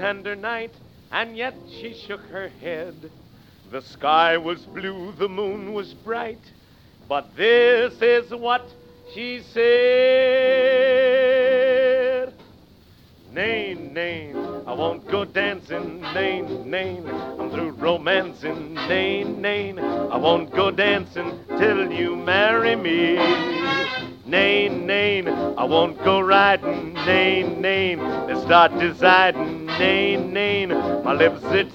tender night, and yet she shook her head. The sky was blue, the moon was bright, but this is what she said. Nay, nay, I won't go dancing, nay, nay, I'm through romancing, nay, nay, I won't go dancing till you marry me. Nay, nay, I won't go riding, nay, nay, they start deciding, nay, nay, my lips it